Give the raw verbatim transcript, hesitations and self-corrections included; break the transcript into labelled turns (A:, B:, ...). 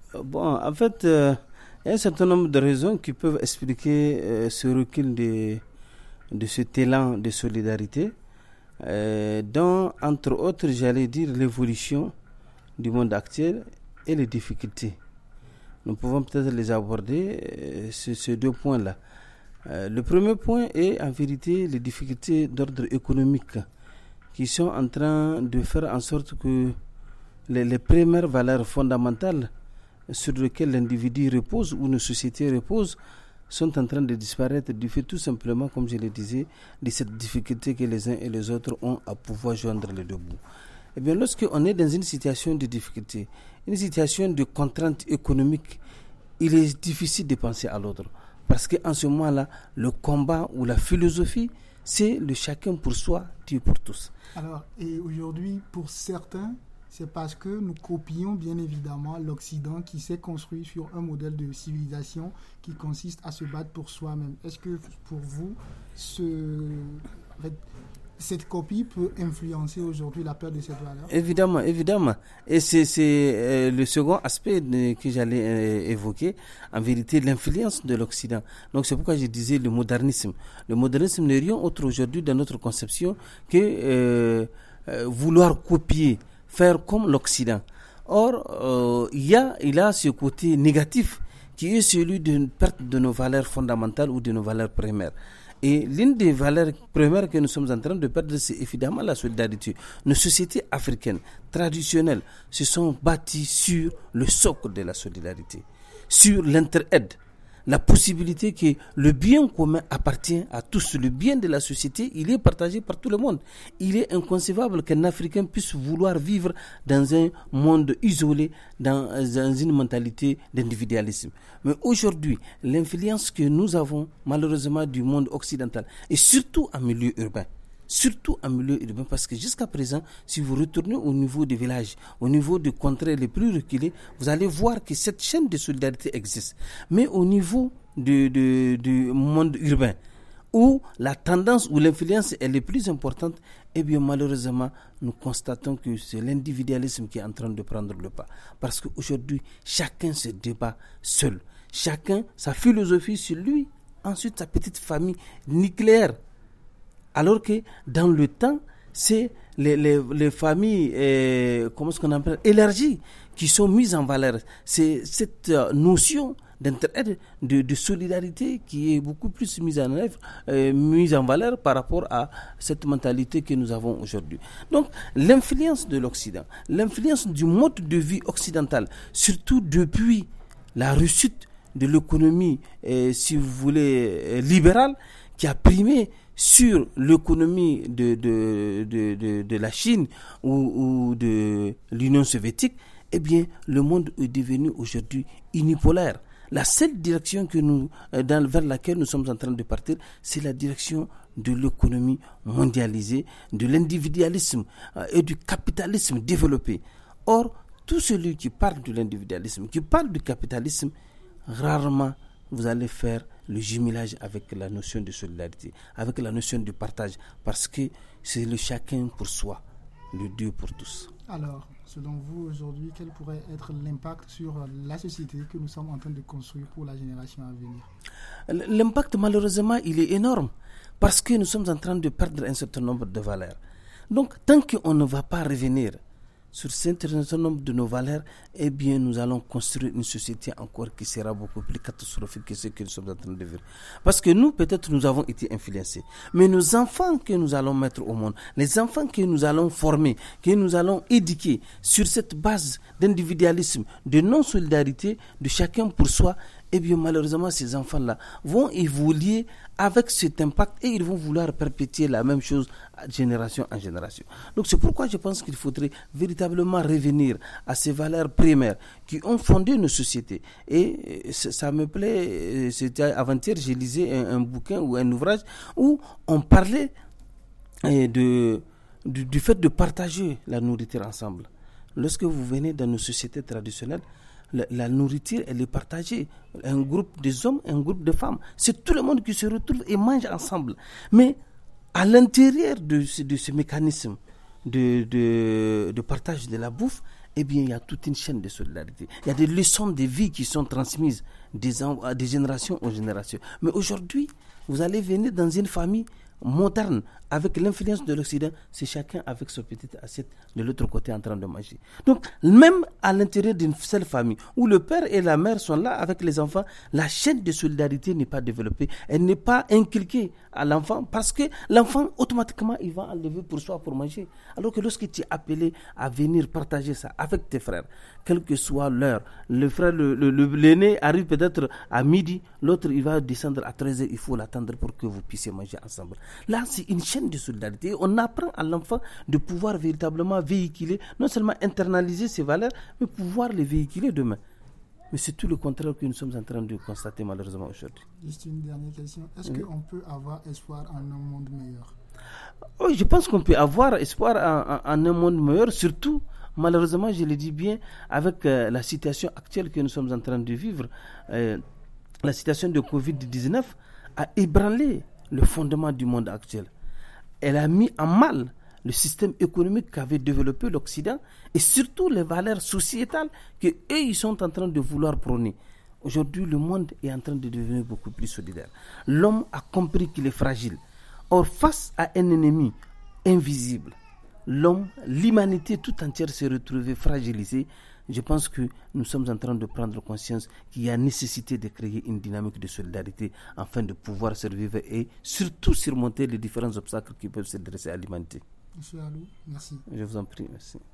A: Bon, en fait, euh, il y a un certain nombre de raisons qui peuvent expliquer euh, ce recul de, de cet élan de solidarité, euh, dont, entre autres, j'allais dire l'évolution du monde actuel et les difficultés. Nous pouvons peut-être les aborder euh, sur ces deux points-là. Euh, le premier point est, en vérité, les difficultés d'ordre économique qui sont en train de faire en sorte que les, les premières valeurs fondamentales sur lesquelles l'individu repose ou nos sociétés reposent sont en train de disparaître du fait tout simplement, comme je le disais, de cette difficulté que les uns et les autres ont à pouvoir joindre les deux bouts. Eh bien, lorsqu'on est dans une situation de difficulté, une situation de contrainte économique, il est difficile de penser à l'autre. Parce qu'en ce moment-là, le combat ou la philosophie, c'est le chacun pour soi, Dieu pour tous.
B: Alors, et aujourd'hui, pour certains, c'est parce que nous copions bien évidemment l'Occident qui s'est construit sur un modèle de civilisation qui consiste à se battre pour soi-même. Est-ce que pour vous, ce, cette copie peut influencer aujourd'hui la perte de cette valeur?
A: Évidemment, évidemment. Et c'est, c'est euh, le second aspect de, que j'allais euh, évoquer, en vérité, l'influence de l'Occident. Donc c'est pourquoi je disais le modernisme. Le modernisme n'est rien autre aujourd'hui dans notre conception que euh, euh, vouloir copier, faire comme l'Occident. Or, euh, il y a, il a ce côté négatif qui est celui d'une perte de nos valeurs fondamentales ou de nos valeurs primaires. Et l'une des valeurs primaires que nous sommes en train de perdre, c'est évidemment la solidarité. Nos sociétés africaines traditionnelles se sont bâties sur le socle de la solidarité, sur l'entraide. La possibilité que le bien commun appartient à tous. Le bien de la société, il est partagé par tout le monde. Il est inconcevable qu'un Africain puisse vouloir vivre dans un monde isolé, dans, dans une mentalité d'individualisme. Mais aujourd'hui, l'influence que nous avons malheureusement du monde occidental, et surtout en milieu urbain, surtout en milieu urbain, parce que jusqu'à présent, si vous retournez au niveau des villages, au niveau des contrées les plus reculées, vous allez voir que cette chaîne de solidarité existe. Mais au niveau du, du, du monde urbain, où la tendance ou l'influence est la plus importante, eh bien malheureusement, nous constatons que c'est l'individualisme qui est en train de prendre le pas. Parce qu'aujourd'hui, chacun se débat seul. Chacun, sa philosophie sur lui, ensuite sa petite famille nucléaire. Alors que dans le temps, c'est les, les, les familles, euh, comment est-ce qu'on appelle, élargies, qui sont mises en valeur. C'est cette euh, notion d'entraide, de, de solidarité qui est beaucoup plus mise en œuvre, euh, mise en valeur par rapport à cette mentalité que nous avons aujourd'hui. Donc, l'influence de l'Occident, l'influence du mode de vie occidental, surtout depuis la réussite de l'économie, euh, si vous voulez, euh, libérale, qui a primé sur l'économie de, de, de, de, de la Chine ou, ou de l'Union soviétique, eh bien, le monde est devenu aujourd'hui unipolaire. La seule direction que nous, dans, vers laquelle nous sommes en train de partir, c'est la direction de l'économie mondialisée, de l'individualisme euh, et du capitalisme développé. Or, tout celui qui parle de l'individualisme, qui parle du capitalisme, rarement vous allez faire le jumelage avec la notion de solidarité, avec la notion de partage, parce que c'est le chacun pour soi, le Dieu pour tous.
B: Alors, selon vous, aujourd'hui, quel pourrait être l'impact sur la société que nous sommes en train de construire pour la génération à venir?
A: L'impact, malheureusement, il est énorme, parce que nous sommes en train de perdre un certain nombre de valeurs. Donc, tant qu'on ne va pas revenir sur un certain nombre de nos valeurs, eh bien, nous allons construire une société encore qui sera beaucoup plus catastrophique que ce que nous sommes en train de vivre. Parce que nous, peut-être, nous avons été influencés. Mais nos enfants que nous allons mettre au monde, les enfants que nous allons former, que nous allons éduquer sur cette base d'individualisme, de non-solidarité, de chacun pour soi, eh bien, malheureusement, ces enfants-là vont évoluer avec cet impact et ils vont vouloir perpétuer la même chose de génération en génération. Donc, c'est pourquoi je pense qu'il faudrait véritablement revenir à ces valeurs primaires qui ont fondé nos sociétés. Et ça me plaît, c'était avant-hier, j'ai lisé un, un bouquin ou un ouvrage où on parlait de, du, du fait de partager la nourriture ensemble. Lorsque vous venez dans nos sociétés traditionnelles, La, la nourriture, elle est partagée. Un groupe des hommes, un groupe de femmes. C'est tout le monde qui se retrouve et mange ensemble. Mais à l'intérieur de ce, de ce mécanisme de, de, de partage de la bouffe, eh bien, il y a toute une chaîne de solidarité. Il y a des leçons de vie qui sont transmises des, en, des générations aux générations. Mais aujourd'hui, vous allez venir dans une famille moderne, avec l'influence de l'Occident, c'est chacun avec sa petite assiette de l'autre côté en train de manger. Donc, même à l'intérieur d'une seule famille, où le père et la mère sont là avec les enfants, la chaîne de solidarité n'est pas développée, elle n'est pas inculquée à l'enfant, parce que l'enfant, automatiquement, il va enlever pour soi pour manger. Alors que lorsque tu es appelé à venir partager ça avec tes frères, quelle que soit l'heure, le frère, le, le, le, l'aîné arrive peut-être à midi, l'autre il va descendre à treize heures, il faut l'attendre pour que vous puissiez manger ensemble. Là, c'est une chaîne de solidarité. On apprend à l'enfant de pouvoir véritablement véhiculer, non seulement internaliser ses valeurs, mais pouvoir les véhiculer demain. Mais c'est tout le contraire que nous sommes en train de constater malheureusement aujourd'hui.
B: Juste une dernière question. Est-ce mmh. qu'on peut avoir espoir en un monde meilleur?
A: Oui, je pense qu'on peut avoir espoir en, en, en un monde meilleur, surtout, malheureusement, je le dis bien, avec euh, la situation actuelle que nous sommes en train de vivre. Euh, la situation de covid dix-neuf a ébranlé le fondement du monde actuel. Elle a mis en mal le système économique qu'avait développé l'Occident et surtout les valeurs sociétales qu'eux, ils sont en train de vouloir prôner. Aujourd'hui, le monde est en train de devenir beaucoup plus solidaire. L'homme a compris qu'il est fragile. Or, face à un ennemi invisible, l'homme, l'humanité tout entière s'est retrouvée fragilisée. Je pense que nous sommes en train de prendre conscience qu'il y a nécessité de créer une dynamique de solidarité afin de pouvoir survivre et surtout surmonter les différents obstacles qui peuvent se dresser à l'humanité.
B: Monsieur Alou, merci.
A: Je vous en prie, merci.